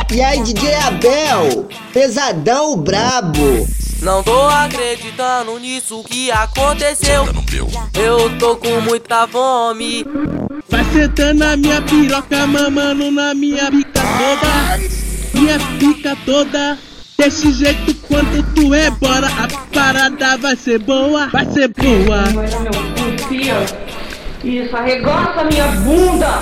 E aí, DJ Abel, pesadão brabo. Não tô acreditando nisso que aconteceu. Eu tô com muita fome. Vai sentando na minha piroca, mamando na minha pica toda. Minha pica toda. Desse jeito quando tu é bora, a parada vai ser boa, vai ser boa. Olha meu cu, filho. Isso, arregaça minha bunda.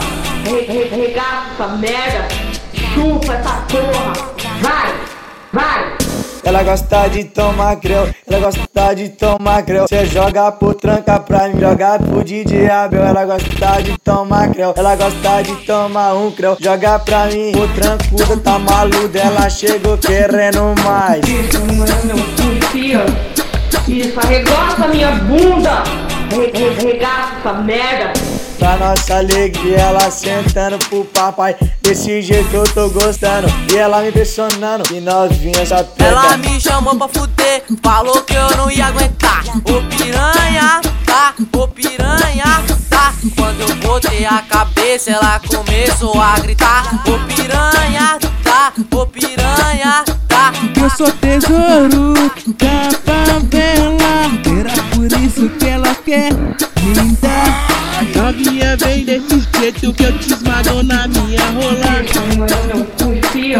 Regaça essa merda. Chupa essa porra. Vai, vai. Ela gosta de tomar creu, ela gosta de tomar creu. Cê joga pro tranca pra mim, joga pro DJ Abel. Ela gosta de tomar creu, ela gosta de tomar um creu. Joga pra mim, o trancudo tá maluco, ela chegou querendo mais. Isso, meu cu, filho. Isso, arregaça minha bunda. Regaça essa merda. Pra nossa alegria, ela sentando pro papai. Desse jeito eu tô gostando, e ela me impressionando. E novinha só pega. Ela me chamou pra fuder, falou que eu não ia aguentar. Ô piranha, tá, ô piranha, tá. Quando eu botei a cabeça, ela começou a gritar. Ô piranha, tá, ô piranha, tá. Eu sou tesouro da favela, era por isso que ela quer me dar. Novinha vem desse jeito que eu te esmago na minha rola. Olha meu cu, filho.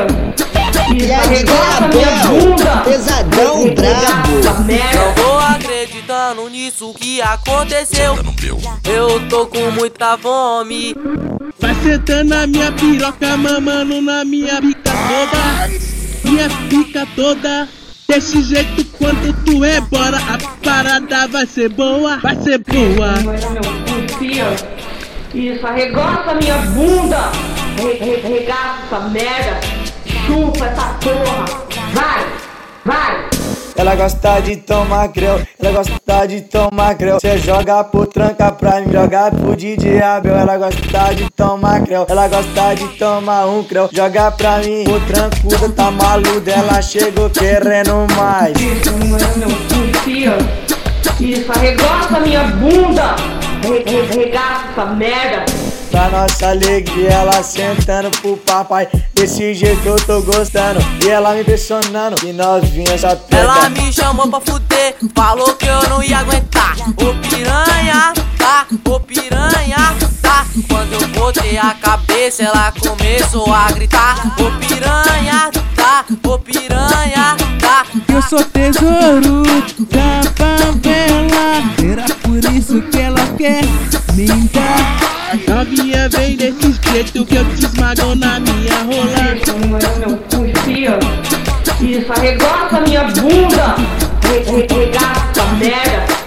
E Isso, aí, DJ arregaça minha Abel, bunda. pesadão brabo. Essa merda. Não tô acreditando nisso que aconteceu. Eu tô com muita fome. Vai sentando na minha piroca, mamando na minha pica toda. Minha pica toda. Desse jeito quando tu é bora, a parada vai ser boa, vai ser boa. Olha meu cu, filho. Isso, arregaça minha bunda. Regaça essa merda. Chupa essa porra. Vai, vai. Ela gosta de tomar creu, ela gosta de tomar creu. Cê joga pro tranca pra mim, joga pro DJ Abel. Ela gosta de tomar creu, ela gosta de tomar um creu. Joga pra mim, o trancudo tá maluco, ela chegou querendo mais. Isso, olha meu cu, filho. Isso, arregaça minha bunda. Regaça essa merda. Pra nossa alegria, ela sentando pro papai. Desse jeito eu tô gostando, e ela me impressionando. E novinha só pega. Ela me chamou pra fuder, falou que eu não ia aguentar. Ô piranha, tá, ô piranha, tá. Quando eu botei a cabeça, ela começou a gritar. Ô piranha, tá, ô piranha, tá. Eu sou tesouro da favela, era por isso que ela quer me dar. Novinha vem desse jeito que eu te esmago na minha rola. Isso, olha meu cu, filho. Isso, arregaça minha bunda. Regaça essa merda.